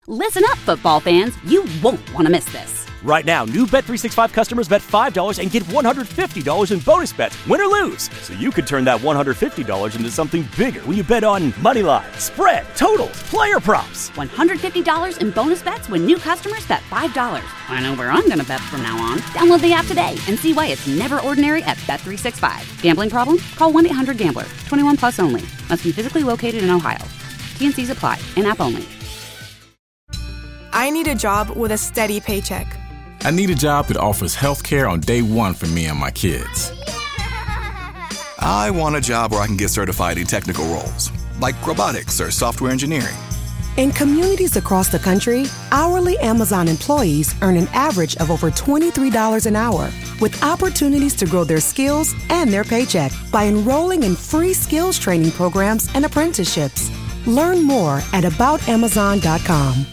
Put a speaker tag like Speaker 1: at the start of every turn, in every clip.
Speaker 1: Listen up, football fans. You won't want to miss this.
Speaker 2: Right now, new Bet365 customers bet $5 and get $150 in bonus bets, win or lose. So you could turn that $150 into something bigger when you bet on money line, spread, totals, player props.
Speaker 1: $150 in bonus bets when new customers bet $5. I know where I'm going to bet from now on. Download the app today and see why it's never ordinary at Bet365. Gambling problem? Call 1-800-GAMBLER. 21 plus only. Must be physically located in Ohio. T&Cs apply. In-app only.
Speaker 3: I need a job with a steady paycheck.
Speaker 4: I need a job that offers health care on day one for me and my kids.
Speaker 5: I want a job where I can get certified in technical roles, like robotics or software engineering.
Speaker 6: In communities across the country, hourly Amazon employees earn an average of over $23 an hour, with opportunities to grow their skills and their paycheck by enrolling in free skills training programs and apprenticeships. Learn more at aboutamazon.com.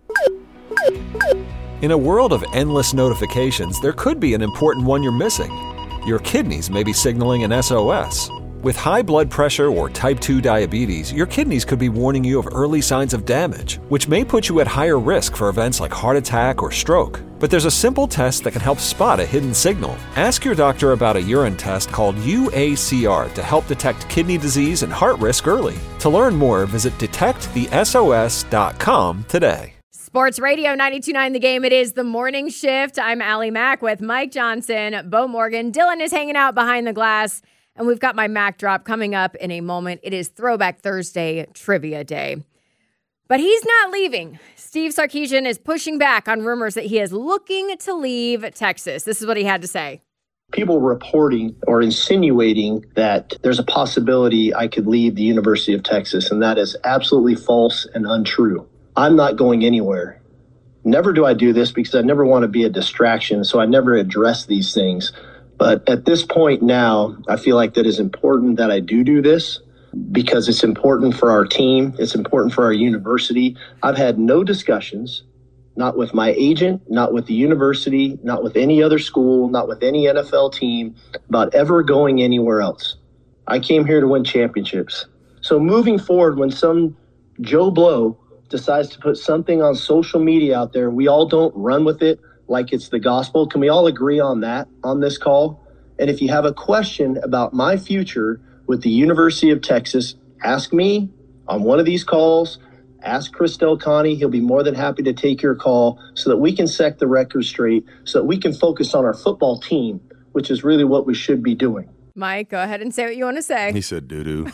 Speaker 7: In a world of endless notifications, there could be an important one you're missing. Your kidneys may be signaling an SOS. With high blood pressure or type 2 diabetes, your kidneys could be warning you of early signs of damage, which may put you at higher risk for events like heart attack or stroke. But there's a simple test that can help spot a hidden signal. Ask your doctor about a urine test called UACR to help detect kidney disease and heart risk early. To learn more, visit detectthesos.com today.
Speaker 8: Sports Radio 92.9 The Game. It is the morning shift. I'm Allie Mack with Mike Johnson, Bo Morgan. Dylan is hanging out behind the glass, and we've got my Mac drop coming up in a moment. It is Throwback Thursday Trivia Day. But he's not leaving. Steve Sarkisian is pushing back on rumors that he is looking to leave Texas. This is what he had to say.
Speaker 9: People reporting or insinuating that there's a possibility I could leave the University of Texas, and that is absolutely false and untrue. I'm not going anywhere. Never do I do this because I never want to be a distraction, so I never address these things. But at this point now, I feel like that is important that I do this because it's important for our team. It's important for our university. I've had no discussions, not with my agent, not with the university, not with any other school, not with any NFL team, about ever going anywhere else. I came here to win championships. So moving forward, when some Joe Blow decides to put something on social media out there, we all don't run with it like it's the gospel. Can we all agree on that on this call? And if you have a question about my future with the University of Texas, ask me on one of these calls. Ask Chris Del Conte. He'll be more than happy to take your call so that we can set the record straight, so that we can focus on our football team, which is really what we should be doing.
Speaker 8: Mike, go ahead and say what you want to say.
Speaker 10: He said doo-doo.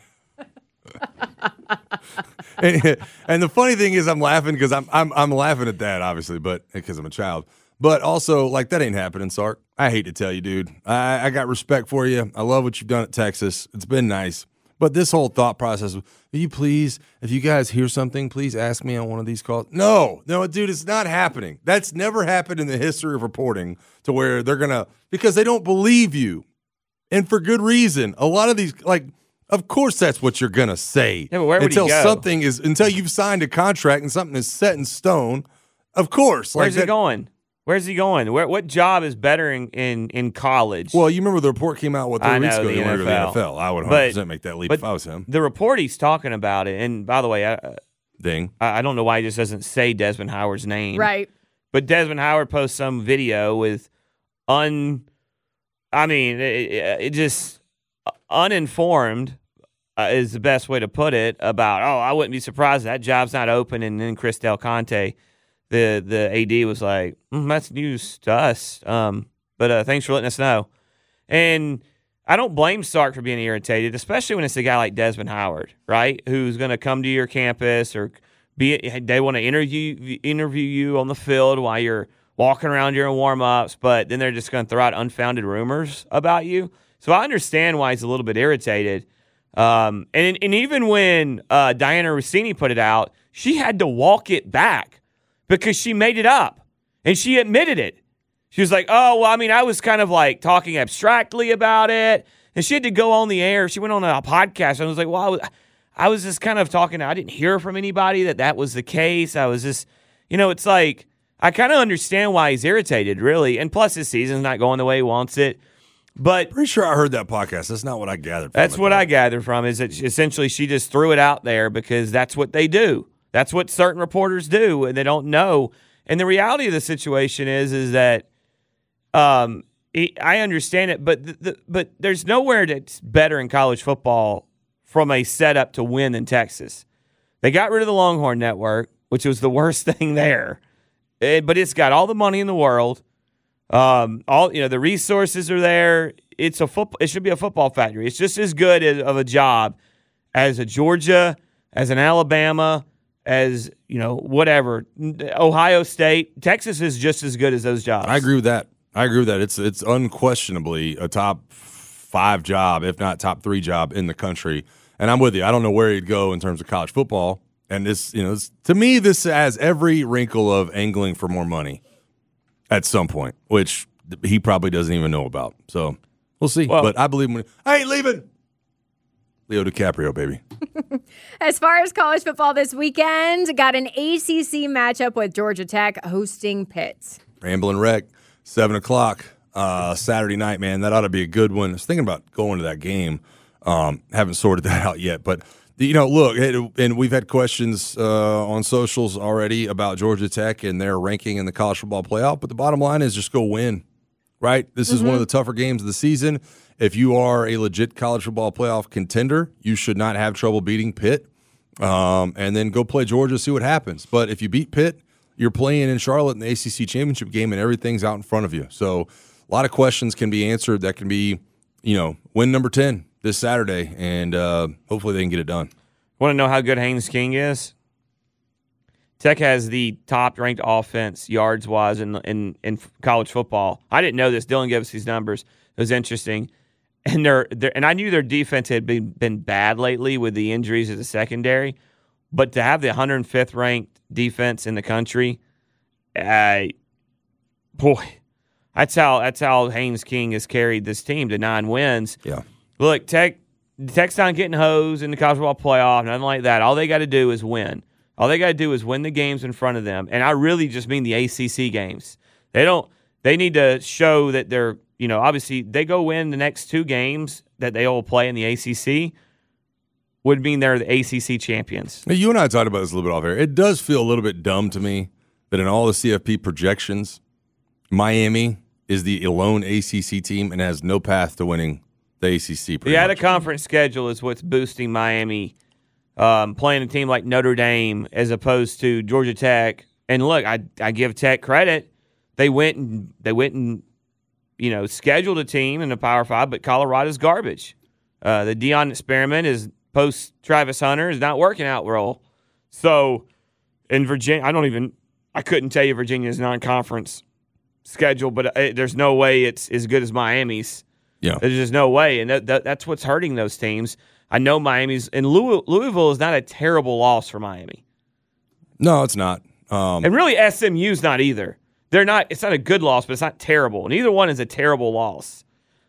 Speaker 10: And the funny thing is, I'm laughing because I'm laughing at that, obviously, but because I'm a child. But also, like, that ain't happening, Sark. I hate to tell you, dude. I got respect for you. I love what you've done at Texas. It's been nice. But this whole thought process, will you please, if you guys hear something, please ask me on one of these calls. No, dude, it's not happening. That's never happened in the history of reporting to where they're going to, because they don't believe you. And for good reason. A lot of these, like, of course that's what you're going to say.
Speaker 11: Yeah, but where would
Speaker 10: until
Speaker 11: he go?
Speaker 10: Until you've signed a contract and something is set in stone. Of course.
Speaker 11: Where's he going? Where's he going? What job is better in college?
Speaker 10: Well, you remember the report came out 3 weeks ago.
Speaker 11: The
Speaker 10: He wanted to go to the NFL. I would 100% make that leap if I was him.
Speaker 11: The report he's talking about it, and by the way,
Speaker 10: I
Speaker 11: don't know why he just doesn't say Desmond Howard's name.
Speaker 8: Right.
Speaker 11: But Desmond Howard posts some video with uninformed is the best way to put it about, I wouldn't be surprised if that job's not open, and then Chris Del Conte, the AD, was like, that's news to us. But thanks for letting us know. And I don't blame Sark for being irritated, especially when it's a guy like Desmond Howard, right, who's going to come to your campus or they want to interview you on the field while you're walking around during warm-ups, but then they're just going to throw out unfounded rumors about you. So I understand why he's a little bit irritated. And even when Diana Rossini put it out, she had to walk it back because she made it up, and she admitted it. She was like, I was kind of like talking abstractly about it, and she had to go on the air. She went on a podcast, and I was like, I was just kind of talking. I didn't hear from anybody that was the case. I was just, it's like, I kind of understand why he's irritated, really. And plus, his season's not going the way he wants it. But
Speaker 10: pretty sure I heard that podcast. That's not what I gathered from
Speaker 11: That's what I gathered from is that essentially she just threw it out there because that's what they do. That's what certain reporters do, and they don't know. And the reality of the situation is that I understand it, but there's nowhere that's better in college football from a setup to win than Texas. They got rid of the Longhorn Network, which was the worst thing there, but it's got all the money in the world. The resources are there. It should be a football factory. It's just as good of a job as a Georgia, as an Alabama, as whatever, Ohio State. Texas is just as good as those jobs.
Speaker 10: I agree with that. It's unquestionably a top 5 job, if not top 3 job in the country. And I'm with you. I don't know where he'd go in terms of college football. And this, to me, this has every wrinkle of angling for more money at some point, which he probably doesn't even know about. So we'll see. Well, but I believe I ain't leaving. Leo DiCaprio, baby.
Speaker 8: As far as college football this weekend, got an ACC matchup with Georgia Tech hosting Pitt.
Speaker 10: Ramblin' Wreck, 7 o'clock Saturday night, man. That ought to be a good one. I was thinking about going to that game. Haven't sorted that out yet. But, look, and we've had questions on socials already about Georgia Tech and their ranking in the college football playoff. But the bottom line is just go win, right? This is one of the tougher games of the season. If you are a legit college football playoff contender, you should not have trouble beating Pitt. And then go play Georgia, see what happens. But if you beat Pitt, you're playing in Charlotte in the ACC championship game, and everything's out in front of you. So a lot of questions can be answered. That can be, win number 10 this Saturday, and hopefully they can get it done.
Speaker 11: Want to know how good Haynes King is? Tech has the top-ranked offense yards-wise in college football. I didn't know this. Dylan gave us these numbers. It was interesting. And and I knew their defense had been bad lately with the injuries of the secondary, but to have the 105th ranked defense in the country, that's how Haynes King has carried this team to 9 wins.
Speaker 10: Yeah.
Speaker 11: Look, Tech's not getting hosed in the college football playoff, nothing like that. All they got to do is win. All they got to do is win the games in front of them, and I really just mean the ACC games. They need to show that they're. Obviously, they go win the next 2 games that they all play in the ACC would mean they're the ACC champions.
Speaker 10: You and I talked about this a little bit off air. It does feel a little bit dumb to me that in all the CFP projections, Miami is the lone ACC team and has no path to winning the ACC.
Speaker 11: The out-of-conference schedule is what's boosting Miami playing a team like Notre Dame as opposed to Georgia Tech. And look, I give Tech credit. They went and scheduled a team in the Power 5, but Colorado's garbage. The Deion experiment is post-Travis Hunter is not working out well. So, in Virginia, I couldn't tell you Virginia's non-conference schedule, but there's no way it's as good as Miami's.
Speaker 10: Yeah.
Speaker 11: There's just no way, and that's what's hurting those teams. I know Miami's, and Louisville is not a terrible loss for Miami.
Speaker 10: No, it's not.
Speaker 11: And really, SMU's not either. They're not. It's not a good loss, but it's not terrible. Neither one is a terrible loss.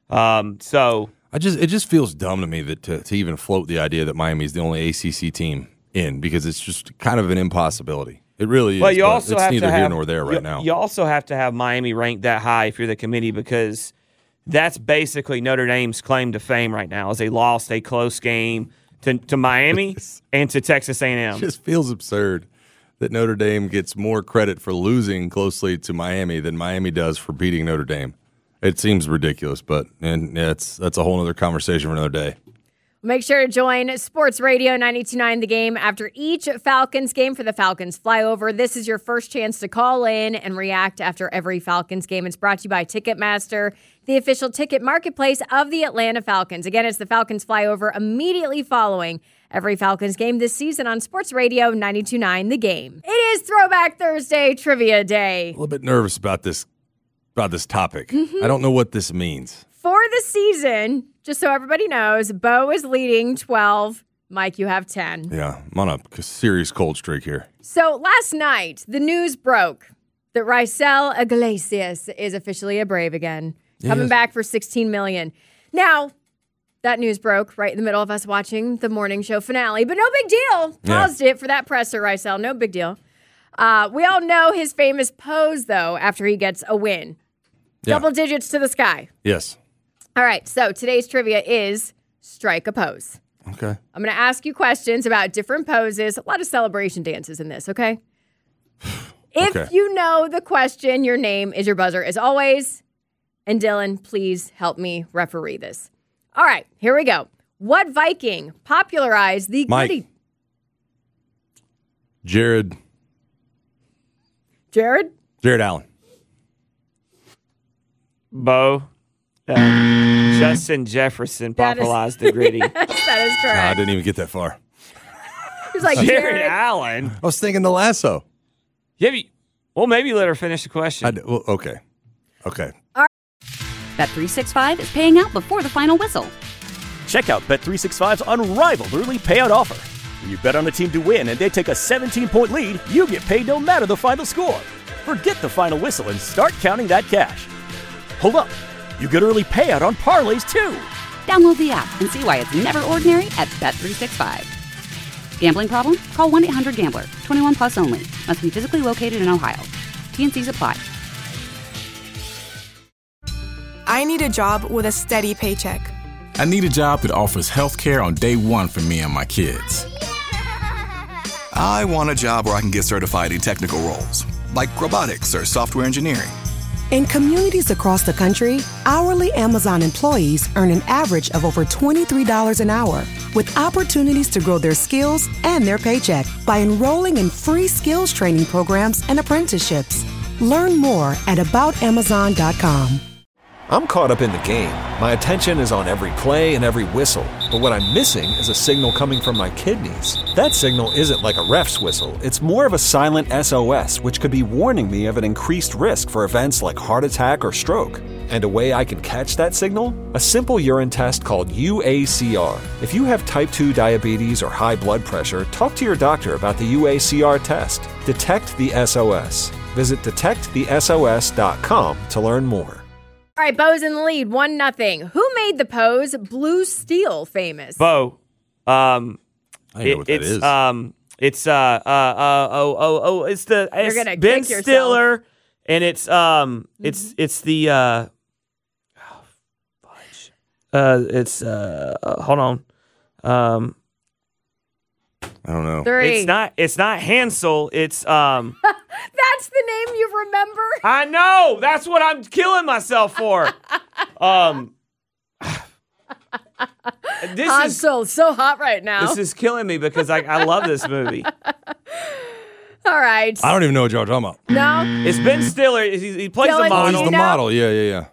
Speaker 11: So
Speaker 10: it just feels dumb to me that to even float the idea that Miami is the only ACC team in, because it's just kind of an impossibility. It really is.
Speaker 11: Well, you also
Speaker 10: it's
Speaker 11: have
Speaker 10: neither
Speaker 11: to
Speaker 10: here
Speaker 11: have,
Speaker 10: nor there right now.
Speaker 11: You also have to have Miami ranked that high if you're the committee, because that's basically Notre Dame's claim to fame right now. Is they lost a close game to Miami and to Texas A&M.
Speaker 10: It just feels absurd that Notre Dame gets more credit for losing closely to Miami than Miami does for beating Notre Dame. It seems ridiculous, but that's a whole other conversation for another day.
Speaker 8: Make sure to join Sports Radio 92.9 The Game after each Falcons game for the Falcons Flyover. This is your first chance to call in and react after every Falcons game. It's brought to you by Ticketmaster, the official ticket marketplace of the Atlanta Falcons. Again, it's the Falcons Flyover immediately following every Falcons game this season on Sports Radio 92.9 The Game. It is Throwback Thursday Trivia Day.
Speaker 10: A little bit nervous about this topic. I don't know what this means.
Speaker 8: For the season, just so everybody knows, Bo is leading 12. Mike, you have 10.
Speaker 10: Yeah, I'm on a serious cold streak here.
Speaker 8: So last night, the news broke that Raisel Iglesias is officially a Brave again, coming back for $16 million. Now, that news broke right in the middle of us watching the morning show finale, but no big deal. Paused it for that presser, Raisel. No big deal. We all know his famous pose, though, after he gets a win. Yeah. Double digits to the sky.
Speaker 10: Yes.
Speaker 8: All right, so today's trivia is strike a pose.
Speaker 10: Okay.
Speaker 8: I'm going to ask you questions about different poses. A lot of celebration dances in this, okay? If you know the question, your name is your buzzer as always. And Dylan, please help me referee this. All right, here we go. What Viking popularized the gritty?
Speaker 10: Jared Allen.
Speaker 11: Bo. Justin Jefferson popularized the gritty.
Speaker 8: Yes, that is correct.
Speaker 10: No, I didn't even get that far.
Speaker 8: He's like,
Speaker 11: Jared Allen.
Speaker 10: I was thinking the lasso.
Speaker 11: Yeah, well, maybe let her finish the question.
Speaker 10: Okay.
Speaker 1: Bet365 is paying out before the final whistle.
Speaker 2: Check out Bet365's unrivaled early payout offer. When you bet on a team to win and they take a 17-point lead, you get paid no matter the final score. Forget the final whistle and start counting that cash. Hold up. You get early payout on parlays, too.
Speaker 1: Download the app and see why it's never ordinary at Bet365. Gambling problem? Call 1-800-GAMBLER. 21 plus only. Must be physically located in Ohio. T&Cs apply.
Speaker 3: I need a job with a steady paycheck.
Speaker 4: I need a job that offers health care on day one for me and my kids.
Speaker 5: I want a job where I can get certified in technical roles, like robotics or software engineering.
Speaker 6: In communities across the country, hourly Amazon employees earn an average of over $23 an hour, with opportunities to grow their skills and their paycheck by enrolling in free skills training programs and apprenticeships. Learn more at aboutamazon.com.
Speaker 7: I'm caught up in the game. My attention is on every play and every whistle. But what I'm missing is a signal coming from my kidneys. That signal isn't like a ref's whistle. It's more of a silent SOS, which could be warning me of an increased risk for events like heart attack or stroke. And a way I can catch that signal? A simple urine test called UACR. If you have type 2 diabetes or high blood pressure, talk to your doctor about the UACR test. Detect the SOS. Visit detectthesos.com to learn more.
Speaker 8: All right, Bo's in the lead, 1-0. Who made the pose Blue Steel famous?
Speaker 11: Bo.
Speaker 10: I know what that is.
Speaker 11: It's
Speaker 8: You're gonna
Speaker 11: Ben
Speaker 8: kick yourself.
Speaker 11: Stiller, and it's the hold on.
Speaker 10: I don't know.
Speaker 8: 3.
Speaker 11: It's not Hansel. It's
Speaker 8: That's the name you remember?
Speaker 11: I know. That's what I'm killing myself for.
Speaker 8: Hansel, so hot right now.
Speaker 11: This is killing me because I love this movie.
Speaker 8: All right.
Speaker 10: I don't even know what y'all are talking about.
Speaker 8: No?
Speaker 11: It's Ben Stiller. He plays
Speaker 8: Dylan,
Speaker 11: the model.
Speaker 10: He's the model. Yeah.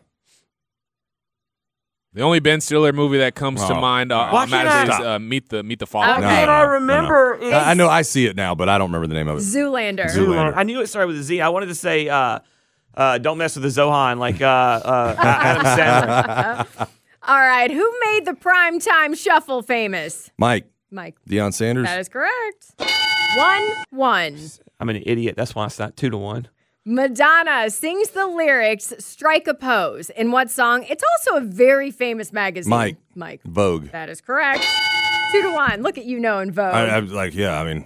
Speaker 12: The only Ben Stiller movie that comes to mind on Madison is Meet the Followers.
Speaker 8: Okay.
Speaker 11: What I remember is
Speaker 10: I know I see it now, but I don't remember the name of it.
Speaker 8: Zoolander.
Speaker 11: I knew it started with a Z. I wanted to say don't mess with the Zohan like Adam Sandler.
Speaker 8: All right. Who made the primetime shuffle famous?
Speaker 10: Mike.
Speaker 8: Deion
Speaker 10: Sanders.
Speaker 8: That is correct. 1-1.
Speaker 11: I'm an idiot. That's why it's not 2-1.
Speaker 8: Madonna sings the lyrics "Strike a Pose" in what song? It's also a very famous magazine.
Speaker 10: Mike. Vogue.
Speaker 8: That is correct. 2-1. Look at you knowing Vogue.
Speaker 10: I was like, yeah, I mean.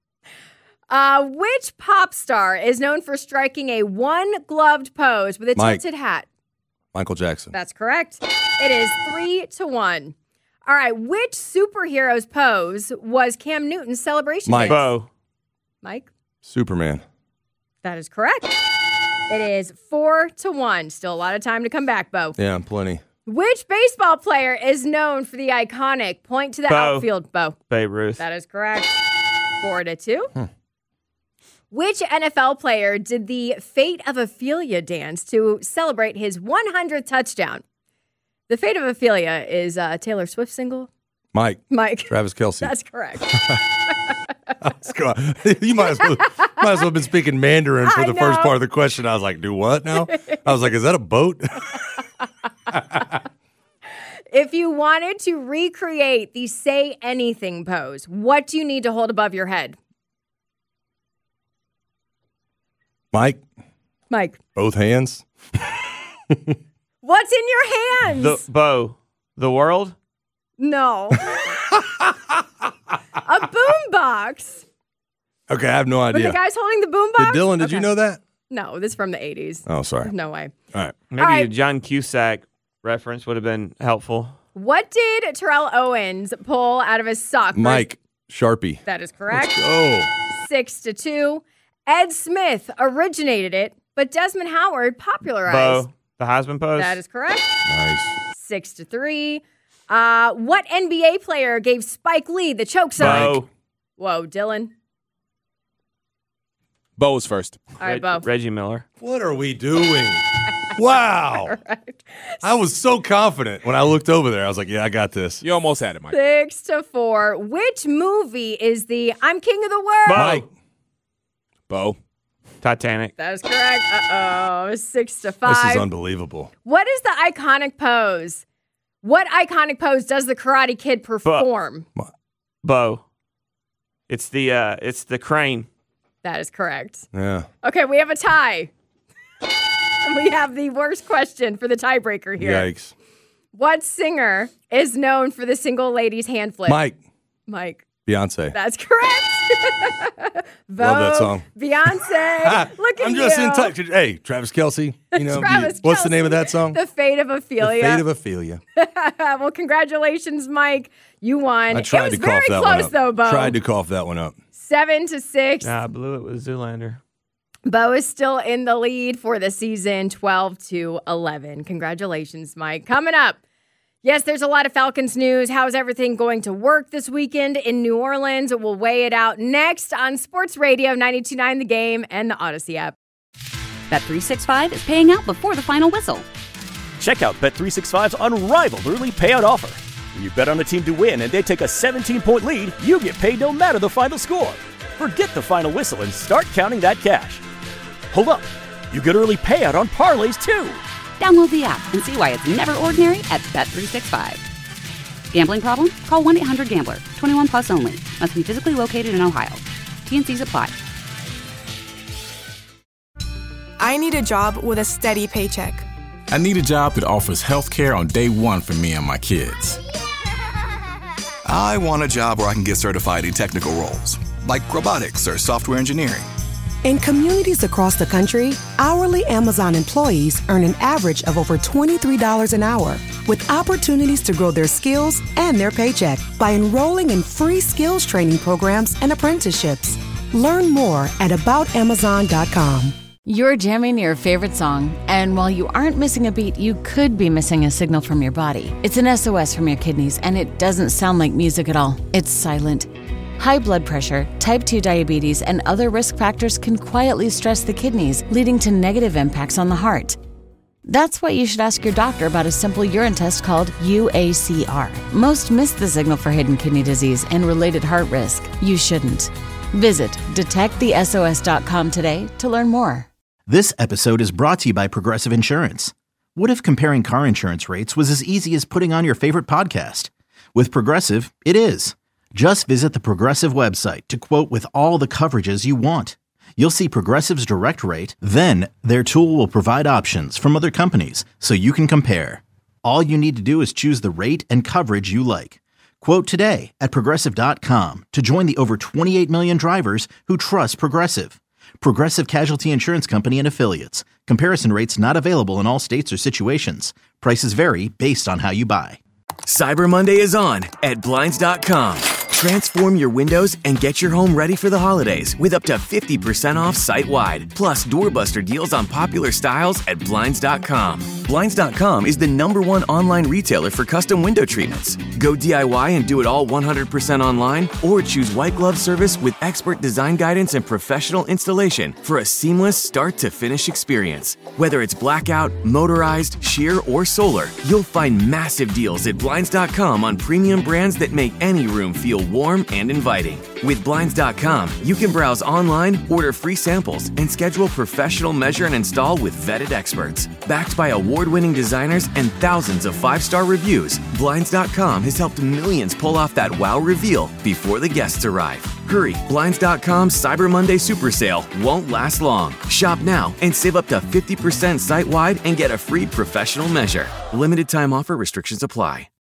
Speaker 8: Which pop star is known for striking a one-gloved pose with a tilted hat?
Speaker 10: Michael Jackson.
Speaker 8: That's correct. It is 3-1. All right. Which superhero's pose was Cam Newton's celebration
Speaker 10: Mike.
Speaker 8: dance?
Speaker 11: Bo.
Speaker 8: Mike?
Speaker 10: Superman.
Speaker 8: That is correct. It is 4-1. Still a lot of time to come back, Bo.
Speaker 10: Yeah, plenty.
Speaker 8: Which baseball player is known for the iconic point to the outfield, Bo?
Speaker 11: Babe Ruth.
Speaker 8: That is correct. 4-2. Which NFL player did the Fate of Ophelia dance to celebrate his 100th touchdown? The Fate of Ophelia is Taylor Swift's single.
Speaker 10: Mike. Travis Kelce.
Speaker 8: That's correct.
Speaker 10: You might as well have been speaking Mandarin for the first part of the question. I was like, do what now? I was like, is that a boat?
Speaker 8: If you wanted to recreate the say anything pose, what do you need to hold above your head?
Speaker 10: Mike.
Speaker 8: Both
Speaker 10: hands.
Speaker 8: What's in your hands?
Speaker 11: The world?
Speaker 8: No. A boombox.
Speaker 10: Okay, I have no
Speaker 8: Were
Speaker 10: idea.
Speaker 8: the guys holding the boombox?
Speaker 10: Dylan, did you know that?
Speaker 8: No, this is from the 80s.
Speaker 10: Oh, sorry.
Speaker 8: No way.
Speaker 10: All right.
Speaker 11: Maybe a John Cusack reference would have been helpful.
Speaker 8: What did Terrell Owens pull out of his sock?
Speaker 10: Mike, Sharpie.
Speaker 8: That is correct.
Speaker 10: Let's go.
Speaker 8: 6-2. Ed Smith originated it, but Desmond Howard popularized.
Speaker 11: Bo, the Heisman pose.
Speaker 8: That is correct.
Speaker 10: Nice.
Speaker 8: 6-3. What NBA player gave Spike Lee the choke sign?
Speaker 11: Bo.
Speaker 8: Whoa, Dylan.
Speaker 12: Bo was first.
Speaker 8: All right, Bo.
Speaker 11: Reggie Miller.
Speaker 10: What are we doing? Wow. Right. I was so confident when I looked over there. I was like, yeah, I got this.
Speaker 12: You almost had it, Mike.
Speaker 8: 6-4. Which movie is the I'm King of the World?
Speaker 10: Mike.
Speaker 12: Bo.
Speaker 11: Titanic.
Speaker 8: That is correct. 6-5.
Speaker 10: This is unbelievable.
Speaker 8: What is the iconic pose? What iconic pose does the Karate Kid perform?
Speaker 11: Bo. It's the crane.
Speaker 8: That is correct.
Speaker 10: Yeah.
Speaker 8: Okay, we have a tie. We have the worst question for the tiebreaker here.
Speaker 10: Yikes.
Speaker 8: What singer is known for the single ladies hand flip? Mike.
Speaker 10: Beyonce.
Speaker 8: That's correct.
Speaker 10: Love that song.
Speaker 8: Beyonce. Look at
Speaker 10: I'm
Speaker 8: you.
Speaker 10: just in touch. Hey, Travis Kelce. You know, what's the name of that song?
Speaker 8: The Fate of Ophelia.
Speaker 10: The Fate of Ophelia.
Speaker 8: Well, congratulations, Mike. You won.
Speaker 10: I tried to cough that one up.
Speaker 8: It was very close, though, Bo.
Speaker 10: Tried to cough that one up.
Speaker 8: 7-6.
Speaker 11: Nah, I blew it with Zoolander.
Speaker 8: Bo is still in the lead for the season, 12-11. Congratulations, Mike. Coming up, yes, there's a lot of Falcons news. How's everything going to work this weekend in New Orleans? We'll weigh it out next on Sports Radio 92.9 The Game and the Odyssey app.
Speaker 1: Bet365 is paying out before the final whistle.
Speaker 2: Check out Bet365's unrivaled early payout offer. When you bet on a team to win and they take a 17-point lead, you get paid no matter the final score. Forget the final whistle and start counting that cash. Hold up. You get early payout on parlays, too.
Speaker 1: Download the app and see why it's never ordinary at Bet365. Gambling problem? Call 1-800-GAMBLER. 21 plus only. Must be physically located in Ohio. T&Cs apply.
Speaker 3: I need a job with a steady paycheck.
Speaker 4: I need a job that offers health care on day one for me and my kids.
Speaker 5: I want a job where I can get certified in technical roles, like robotics or software engineering.
Speaker 6: In communities across the country, hourly Amazon employees earn an average of over $23 an hour, with opportunities to grow their skills and their paycheck by enrolling in free skills training programs and apprenticeships. Learn more at aboutamazon.com.
Speaker 13: You're jamming your favorite song, and while you aren't missing a beat, you could be missing a signal from your body. It's an SOS from your kidneys, and it doesn't sound like music at all. It's silent. High blood pressure, type 2 diabetes, and other risk factors can quietly stress the kidneys, leading to negative impacts on the heart. That's why you should ask your doctor about a simple urine test called UACR. Most miss the signal for hidden kidney disease and related heart risk. You shouldn't. Visit detectthesos.com today to learn more.
Speaker 14: This episode is brought to you by Progressive Insurance. What if comparing car insurance rates was as easy as putting on your favorite podcast? With Progressive, it is. Just visit the Progressive website to quote with all the coverages you want. You'll see Progressive's direct rate, then their tool will provide options from other companies so you can compare. All you need to do is choose the rate and coverage you like. Quote today at Progressive.com to join the over 28 million drivers who trust Progressive. Progressive Casualty Insurance Company and Affiliates. Comparison rates not available in all states or situations. Prices vary based on how you buy.
Speaker 15: Cyber Monday is on at Blinds.com. Transform your windows and get your home ready for the holidays with up to 50% off site-wide. Plus, doorbuster deals on popular styles at Blinds.com. Blinds.com is the #1 online retailer for custom window treatments. Go DIY and do it all 100% online, or choose white glove service with expert design guidance and professional installation for a seamless start-to-finish experience. Whether it's blackout, motorized, sheer, or solar, you'll find massive deals at Blinds.com on premium brands that make any room feel warm and inviting. With Blinds.com, you can browse online, order free samples, and schedule professional measure and install with vetted experts. Backed by award-winning designers and thousands of 5-star reviews, Blinds.com has helped millions pull off that wow reveal before the guests arrive. Hurry, Blinds.com's Cyber Monday Super Sale won't last long. Shop now and save up to 50% site-wide and get a free professional measure. Limited time offer, restrictions apply.